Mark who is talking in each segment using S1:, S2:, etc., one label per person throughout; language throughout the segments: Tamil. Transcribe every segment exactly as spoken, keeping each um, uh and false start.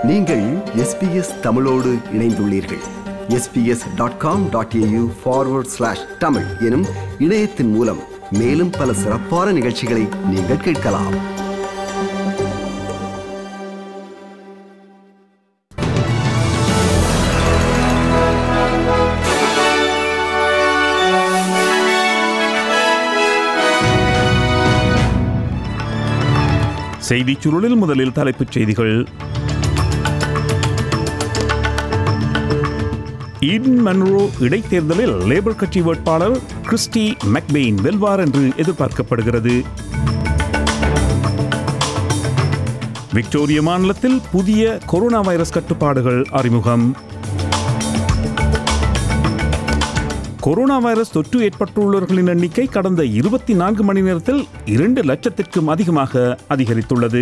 S1: நீங்கள் எஸ்பிஎஸ் தமிழோடு இணைந்துள்ளீர்கள். SBS dot com dot AU forward slash Tamil எனும் இணையத்தின் மூலம் மேலும் பல சிறப்பான நிகழ்ச்சிகளை நீங்கள் கேட்கலாம்.
S2: செய்திச் சுருளில் முதலில் தலைப்புச் செய்திகள். ஈடன் மன்ரோ இடைத்தேர்தலில் லேபர் கட்சி வேட்பாளர் கிறிஸ்டி மெக்பெயின் வெல்வார் என்று எதிர்பார்க்கப்படுகிறது. விக்டோரியா மாநிலத்தில் புதிய கொரோனா வைரஸ் கட்டுப்பாடுகள் அறிமுகம். கொரோனா வைரஸ் தொற்று ஏற்பட்டுள்ளவர்களின் எண்ணிக்கை கடந்த இருபத்தி நான்கு மணி நேரத்தில் இரண்டு லட்சத்திற்கும் அதிகமாக அதிகரித்துள்ளது.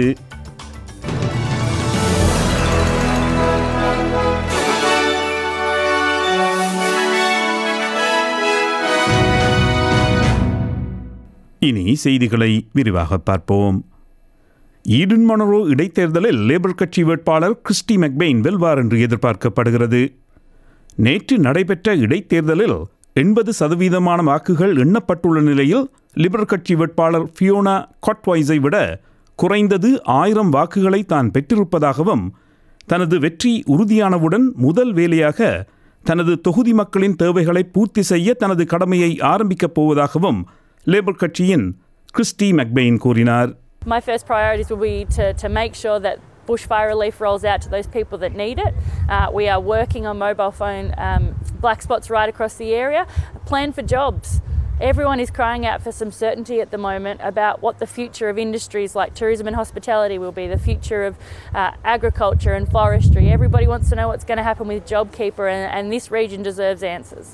S2: இனி செய்திகளை விரிவாக பார்ப்போம். ஈடன் மொனரோ இடைத்தேர்தலில் லேபர் கட்சி வேட்பாளர் கிறிஸ்டி மெக்பெயின் வெல்வார் என்று எதிர்பார்க்கப்படுகிறது. நேற்று நடைபெற்ற இடைத்தேர்தலில் எண்பது சதவீதமான வாக்குகள் எண்ணப்பட்டுள்ள நிலையில் லிபரல் கட்சி வேட்பாளர் ஃபியோனா காட்வாய்ஸை விட குறைந்தது ஆயிரம் வாக்குகளை தான் பெற்றிருப்பதாகவும், தனது வெற்றி உறுதியானவுடன் முதல் வேலையாக தனது தொகுதி மக்களின் தேவைகளை பூர்த்தி செய்ய தனது கடமையை ஆரம்பிக்கப் போவதாகவும் லேபர் கட்சியின் கிறிஸ்டி மெக்பெயின் கூறினார்.
S3: My first priorities will be to, to make sure that bushfire relief rolls out to those people that need it. Uh, we are working on mobile phone um, black spots right across the area. A plan for jobs. Everyone is crying out for some certainty at the moment about what the future of industries like tourism and hospitality will be, the future of uh, agriculture and forestry. Everybody wants to know what's going to happen with JobKeeper, and, and this region deserves answers.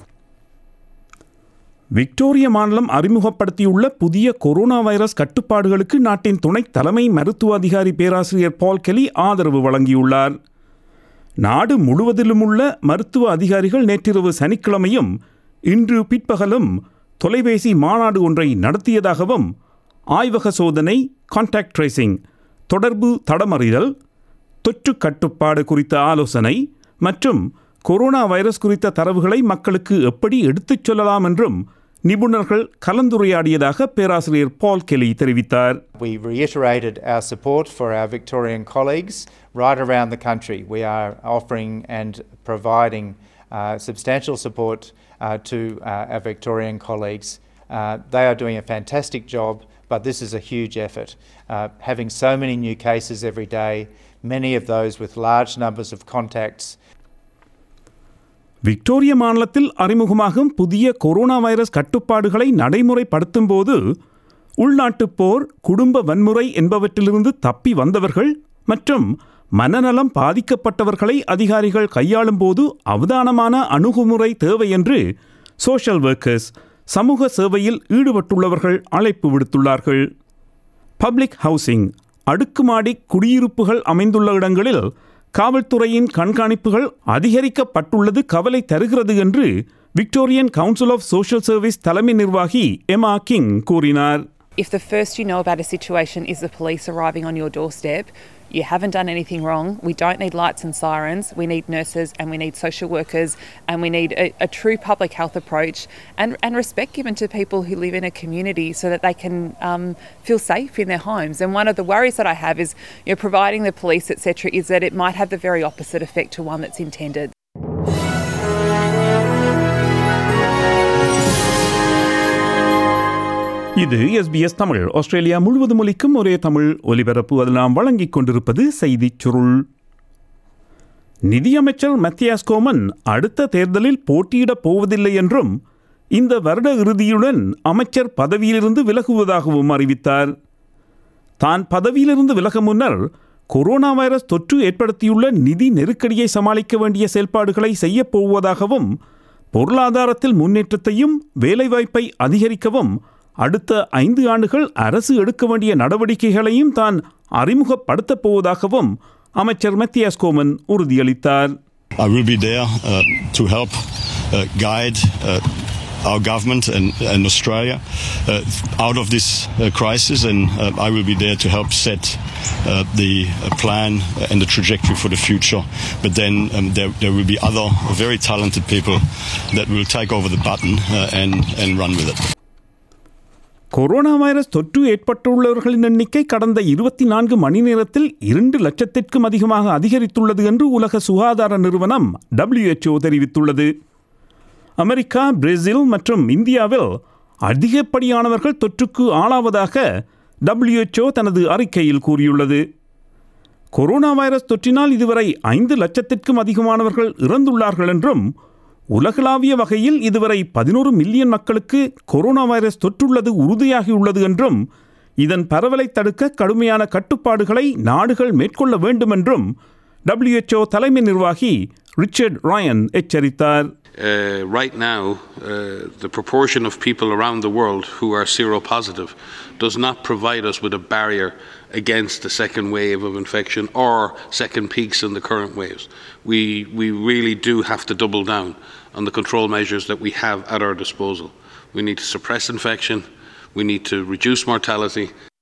S2: Victoria மாநிலம் அறிமுகப்படுத்தியுள்ள புதிய கொரோனா வைரஸ் கட்டுப்பாடுகளுக்கு நாட்டின் துணை தலைமை மருத்துவ அதிகாரி பேராசிரியர் பால் கெலி ஆதரவு வழங்கியுள்ளார். நாடு முழுவதிலும் உள்ள மருத்துவ அதிகாரிகள் நேற்றிரவு சனிக்கிழமையும் இன்று பிற்பகலும் தொலைபேசி மாநாடு ஒன்றை நடத்தியதாகவும், ஆய்வக சோதனை, கான்டாக்ட் ட்ரேசிங், தொடர்பு தடமறிதல், தொற்று கட்டுப்பாடு குறித்த ஆலோசனை மற்றும் கொரோனா வைரஸ் குறித்த தரவுகளை மக்களுக்கு எப்படி எடுத்துச் சொல்லலாம் என்றும் நிபுணர்கள் கலந்துரையாடியதாக பேராசிரியர் பால் கெலி தெரிவித்தார்.
S4: We reiterated our support for our Victorian colleagues right around the country. We are offering and providing uh, substantial support uh, to uh, our Victorian colleagues. Uh, they are doing a fantastic job, but this is a huge effort. Uh, having so many new cases every day, many of those with large numbers of contacts.
S2: Victoria மாநிலத்தில் அறிமுகமாகும் புதிய கொரோனா வைரஸ் கட்டுப்பாடுகளை நடைமுறைப்படுத்தும் போது உள்நாட்டுப் போர், குடும்ப வன்முறை என்பவற்றிலிருந்து தப்பி வந்தவர்கள் மற்றும் மனநலம் பாதிக்கப்பட்டவர்களை அதிகாரிகள் கையாளும் போது அவதானமான அணுகுமுறை தேவை என்று சோஷியல் ஒர்க்கர்ஸ், சமூக சேவையில் ஈடுபட்டுள்ளவர்கள் அழைப்பு விடுத்துள்ளார்கள். பப்ளிக் ஹவுசிங், அடுக்குமாடி குடியிருப்புகள் அமைந்துள்ள இடங்களில் காவல்துறையின் கண்காணிப்புகள் அதிகரிக்கப்பட்டுள்ளது கவலை தருகிறது என்று Victorian council of social service தலைமை நிர்வாகி எமா கிங் கூறினார்.
S5: If the first you know about a situation is the police arriving on your doorstep, you haven't done anything wrong. We don't need lights and sirens. We need nurses and we need social workers, and we need a, a true public health approach and, and respect given to people who live in a community so that they can um, feel safe in their homes. And one of the worries that I have is, you know, providing the police, et cetera, is that it might have the very opposite effect to one that's intended.
S2: இது எஸ்பிஎஸ் தமிழ். ஆஸ்திரேலியா முழுவதும் ஒலிக்கும் ஒரே தமிழ் ஒலிபரப்பு. அதில் நாம் வழங்கிக் கொண்டிருப்பது செய்திச் சுருள். நிதியமைச்சர் மத்தியாஸ் கோமன் அடுத்த தேர்தலில் போட்டியிடப் போவதில்லை என்றும், இந்த வருட இறுதியுடன் அமைச்சர் பதவியிலிருந்து விலகுவதாகவும் அறிவித்தார். தான் பதவியிலிருந்து விலக முன்னர் கொரோனா வைரஸ் தொற்று ஏற்படுத்தியுள்ள நிதி நெருக்கடியை சமாளிக்க வேண்டிய செயல்பாடுகளை செய்யப் போவதாகவும், பொருளாதாரத்தில் முன்னேற்றத்தையும் வேலைவாய்ப்பை அதிகரிக்கவும் அடுத்த ஐந்து ஆண்டுகள் அரசு எடுக்க வேண்டிய நடவடிக்கைகளையும் தான் அறிமுகப்படுத்தப் போவதாகவும் அமைச்சர் மத்தியாஸ் கோமன் உறுதியளித்தார்.
S6: I will be there uh, to help uh, guide uh, our government and, and Australia uh, out of this uh, crisis, and uh, I will be there to help set uh, the uh, plan and the trajectory for the future. But then um, there, there will be other very talented people that will take over the button uh, and, and run with it.
S2: Corona virus தொற்று ஏற்பட்டுள்ளவர்களின் எண்ணிக்கை கடந்த இருபத்தி நான்கு மணி நேரத்தில் இரண்டு லட்சத்திற்கும் அதிகமாக அதிகரித்துள்ளது என்று உலக சுகாதார நிறுவனம் டபிள்யூ எச் ஓ தெரிவித்துள்ளது. அமெரிக்கா, பிரேசில் மற்றும் இந்தியாவில் அதிகப்படியானவர்கள் தொற்றுக்கு ஆளாவதாக டபிள்யூ எச் ஓ தனது அறிக்கையில் கூறியுள்ளது. கொரோனா வைரஸ் தொற்றினால் இதுவரை ஐந்து லட்சத்திற்கும் அதிகமானவர்கள் இறந்துள்ளார்கள் என்றும் உலகளாவிய வகையில் இதுவரை பதினோரு மில்லியன் மக்களுக்கு கொரோனா வைரஸ் தொற்றுள்ளது உறுதியாகியுள்ளது என்றும் இதன் பரவலை தடுக்க கடுமையான கட்டுப்பாடுகளை நாடுகள் மேற்கொள்ள வேண்டும் என்றும் டபிள்யூ எச் ஓ தலைமை நிர்வாகி ரிச்சர்ட் ராயன் எச்சரித்தார்.
S7: Uh, right now, uh, the proportion of people around the world who are seropositive does not provide us with a barrier against the second wave of infection or second peaks in the current waves. We, we really do have to double down on the control measures that we have at our disposal. We need to suppress infection, we need to reduce mortality.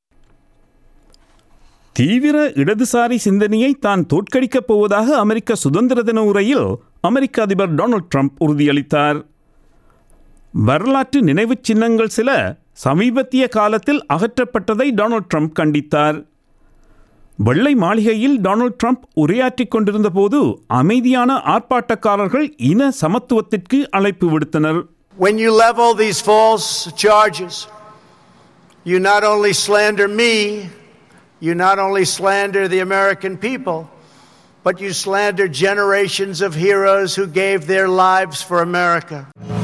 S2: தீவிர இடதுசாரி சிந்தனையை தான் தோற்கடிக்கப் போவதாக அமெரிக்க சுதந்திர தின உரையில் அமெரிக்க அதிபர் டொனால்ட் ட்ரம்ப் உறுதியளித்தார். வரலாற்று நினைவுச் சின்னங்கள் சில சமீபத்திய காலத்தில் அகற்றப்பட்டதை டொனால்ட் ட்ரம்ப் கண்டித்தார். வெள்ளை மாளிகையில் டொனால்ட் ட்ரம்ப் உரையாற்றிக் கொண்டிருந்த போது அமைதியான ஆர்ப்பாட்டக்காரர்கள் இன சமத்துவத்திற்கு அழைப்பு விடுத்தனர்.
S8: When you level these false charges, you not only slander me, you not only slander the American people, but you slander generations of heroes who gave their lives for America.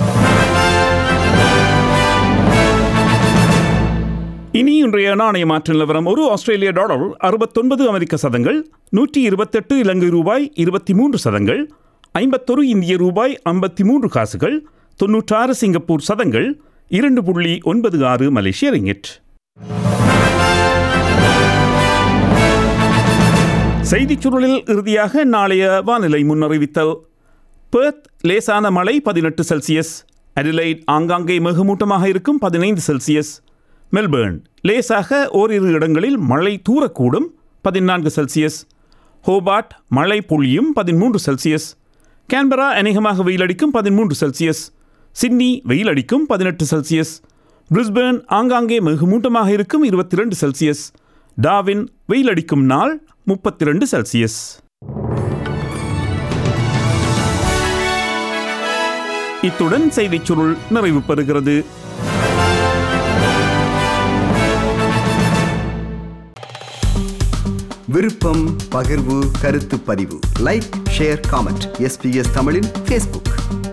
S2: இனி இன்றைய நாணய மாற்று நிலவரம். ஒரு ஆஸ்திரேலிய டாலர் அறுபத்தொன்பது அமெரிக்க சதங்கள், நூற்றி இருபத்தெட்டு இலங்கை ரூபாய் இருபத்தி மூன்று சதங்கள், ஐம்பத்தொரு இந்திய ரூபாய் ஐம்பத்தி மூன்று காசுகள், தொன்னூற்றாறு சிங்கப்பூர் சதங்கள், இரண்டு புள்ளி ஒன்பது ஆறு மலேசிய ரிங்கிட். செய்திச் சுருளில் இறுதியாக நாளைய வானிலை முன்னறிவித்தல். பெர்த் லேசான மழை பதினெட்டு செல்சியஸ், அடிலைட் ஆங்காங்கே மேகமூட்டமாக இருக்கும் பதினைந்து செல்சியஸ், மெல்பேர்ன் லேசாக ஓரிரு இடங்களில் மழை தூரக்கூடும் பதினான்கு செல்சியஸ், ஹோபார்ட் மழை பொழியும் பதிமூன்று செல்சியஸ், கேன்பரா அநேகமாக வெயிலடிக்கும் பதிமூன்று செல்சியஸ், சிட்னி வெயிலடிக்கும் பதினெட்டு செல்சியஸ், பிரிஸ்பேர்ன் ஆங்காங்கே மேகமூட்டமாக இருக்கும் இருபத்தி இரண்டு செல்சியஸ், டார்வின் வெயிலடிக்கும் நாள் முப்பத்தி இரண்டு செல்சியஸ். இத்துடன் செய்திச் சுருள் நிறைவு பெறுகிறது.
S1: விருப்பம், பகிர்வு, கருத்து பதிவு, like, share, comment. S B S தமிழின் ஃபேஸ்புக்.